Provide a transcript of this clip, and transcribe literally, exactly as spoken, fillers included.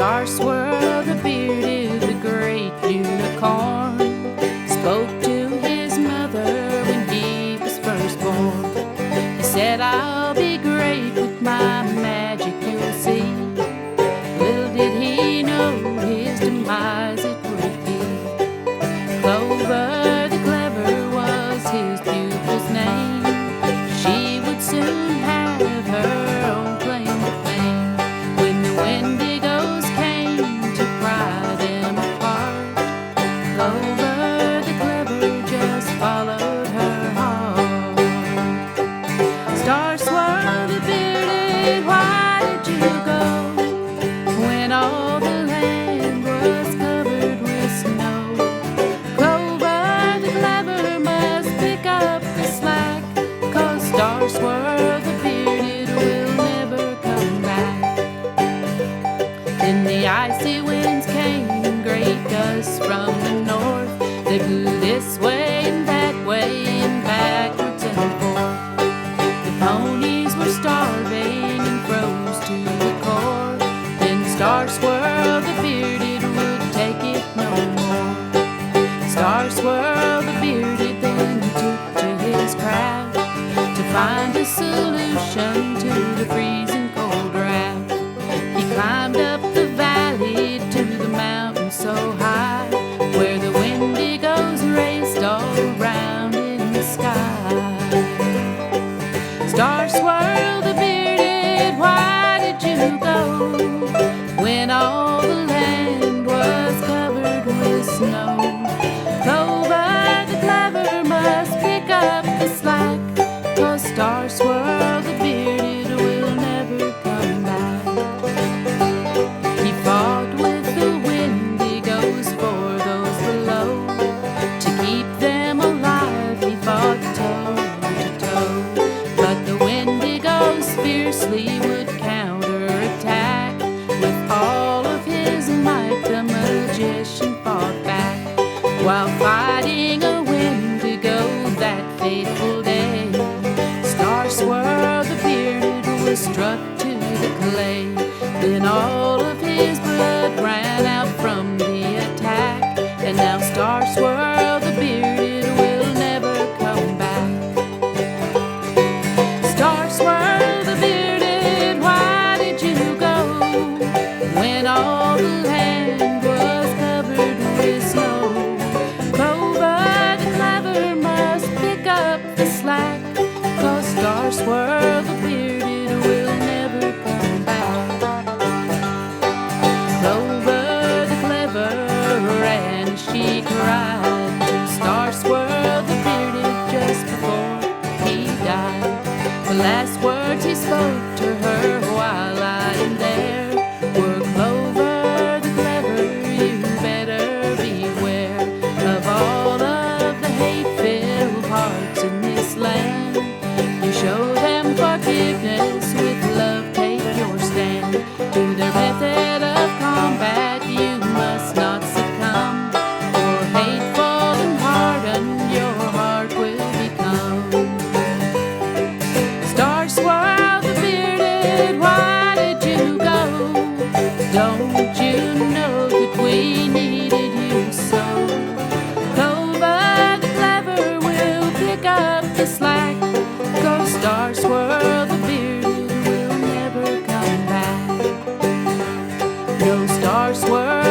Star Swirl the bearded, the great unicorn, spoke to his mother when he was first born. He said, "I'll be great with my magic, you'll see." Little did he know his demise it would be. Clover the clever was his pupil's name. She would soon have her own claim to fame. When the Wendigos came to pry them apart, Clover the clever just followed her heart. Star Swirl the bearded, why did you go when all the land was covered with snow? Clover the clever must pick up the slack, 'cause Star Swirl the bearded will never come back. Then the icy winds came in great gusts from the north. They blew this way and that way and backwards and forth. The ponies were starving and froze to the core. Then Star Swirl the bearded would take it no more. Star Swirl the bearded then took to his craft to find a solution to the freezing cold draft. He climbed up the valley to the mountain so high, where the Wendigos raced all around in the sky. Star Swirl the bearded, why did you go when all the land was covered with snow? Clover the clever must pick up the slack, 'cause Star Swirl the bearded will never come back. He fought with the Wendigos for those below. To keep them alive he fought toe to toe. But the Wendigos fiercely would counterattack. With all of his might the magician fought back. While fighting a Wendigo that fateful day, Star Swirl the bearded was struck to the clay. Then all of his blood ran out from the attack, and now Star Swirl the bearded will never come back. Star Swirl the bearded, why did you go when all the land was covered with snow? Clover the clever must pick up the slack, 'cause Star Swirl the bearded will never come back. Clover the clever ran, she cried to Star Swirl the bearded just before he died. The last words he spoke to her while lying there were, "Clover the clever, you better beware of all of the hate-filled hearts in this land. You show them forgiveness, with love take your stand. To their method of combat you must not succumb, for hateful and hardened your heart will become." Star Swirl the bearded, why did you go? Don't you know that we needed you so? Clover the clever will pick up the slack, 'cause Star Swirl the bearded will never come back. No, Star Swirl